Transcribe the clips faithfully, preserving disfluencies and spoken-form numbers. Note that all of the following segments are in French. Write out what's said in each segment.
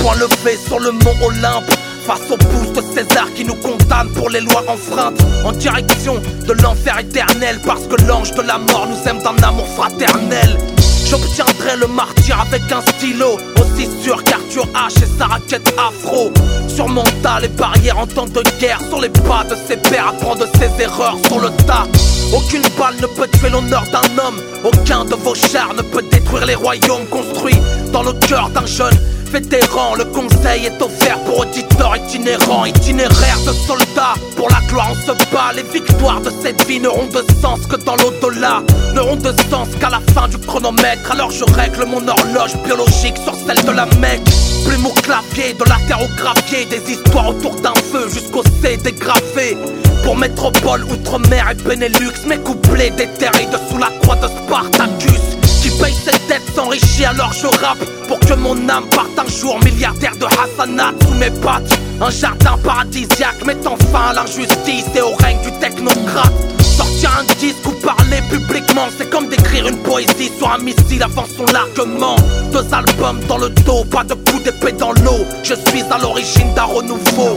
poing levé sur le mont Olympe, face au pouce de César qui nous condamne pour les lois enfreintes, en direction de l'enfer éternel, parce que l'ange de la mort nous aime d'un amour fraternel. J'obtiendrai le martyr avec un stylo, aussi sûr qu'Arthur H et sa raquette afro. Surmonta les barrières en temps de guerre, sur les pas de ses pères, apprend de ses erreurs sur le tas. Aucune balle ne peut tuer l'honneur d'un homme, aucun de vos chars ne peut détruire les royaumes construits dans le cœur d'un jeune vétéran. Le conseil est offert pour auditeurs itinérants, itinéraires de soldats. Pour la gloire on se bat, les victoires de cette vie n'auront de sens que dans l'au-delà, n'auront de sens qu'à la fin du chronomètre. Alors je règle mon horloge biologique sur celle de la Mecque. Plume au clavier, de la terre au gravier, des histoires autour d'un feu jusqu'au C dégravé. Pour métropole, outre-mer et Benelux, mes couplets déterrés dessous la croix de Spartacus. Qui paye ses dettes s'enrichit, alors je rappe pour que mon âme parte un jour milliardaire de Hassanat sous mes pattes. Un jardin paradisiaque mettant fin à l'injustice et au règne du technocrate. Sortir un disque ou parler publiquement, c'est comme d'écrire une poésie sur un missile avant son larguement. Deux albums dans le dos, pas de coup d'épée dans l'eau. Je suis à l'origine d'un renouveau.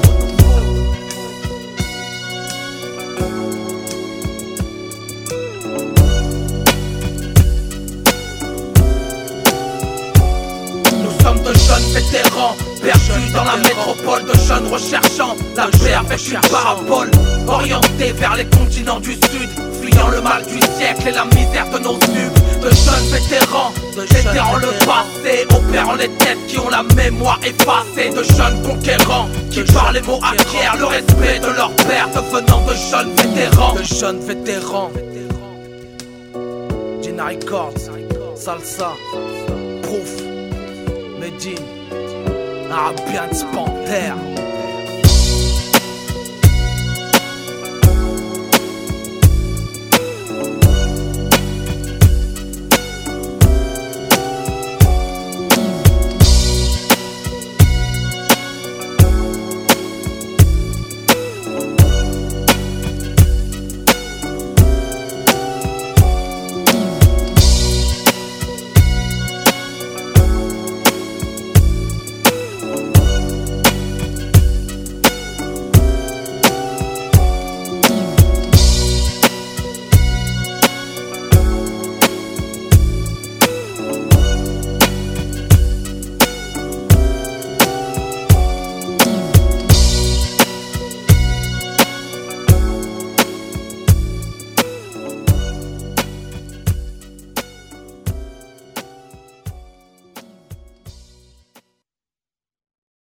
Nous sommes de jeunes vétérans, perdus dans la métropole, de jeunes recherchant la paix avec une parabole, orientés vers les continents du sud, fuyant le mal du siècle et la misère de nos subs. De jeunes vétérans, vétérans le passé, opérant les têtes qui ont la mémoire effacée. De jeunes conquérants, qui par les mots acquièrent le respect de leur père, devenant de jeunes vétérans. De jeunes vétérans. Gina Records, Salsa, Proof, Medine, Arabian Panther.